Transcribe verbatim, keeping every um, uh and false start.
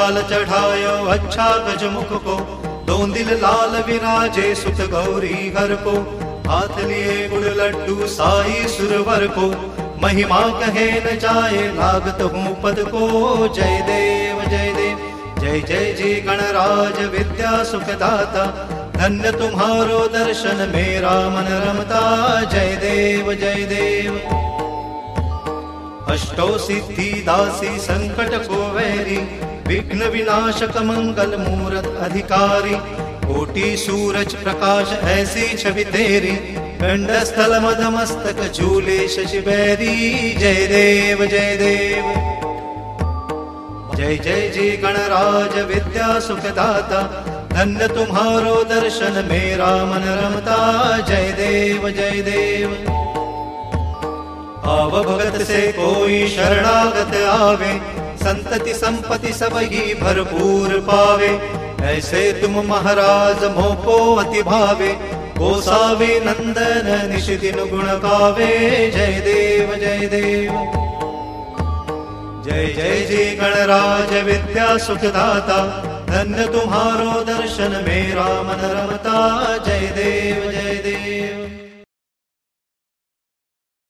लाल चढ़ायो अच्छा गजमुख को, दोंदिल लाल विराजे सुत गौरी घर को। हाथ लिए गुड़ लड्डू साई सुरवर को, महिमा कहे न जाए लागत हूँ पद को। जय देव जय देव जय जय जी गणराज विद्या सुखदाता, धन्य तुम्हारो दर्शन मेरा मन रमता। जय देव जय देव। अष्टो सिद्धि दासी संकट को वैरी, विघ्न विनाशक मंगल मूरत अधिकारी। कोटि सूरज प्रकाश ऐसी छवि तेरी, गंड स्थल मद मस्तक झूले शशि बैरी। जय देव जय देव जय जय जी गणराज विद्या सुखदाता, धन्य तुम्हारो दर्शन मेरा मन रमता। जय देव जय देव। आव भगत से कोई शरणागत आवे, संतति संपत्ति सब ही भरपूर पावे। ऐसे तुम महाराज मोको अति भावे, गोसावे नंदन निश दिन गुण गावे। जय देव जय देव जय जय जी गणराज विद्या सुखदाता, धन्य तुम्हारो दर्शन मेरा मन रमता। जय देव जय देव।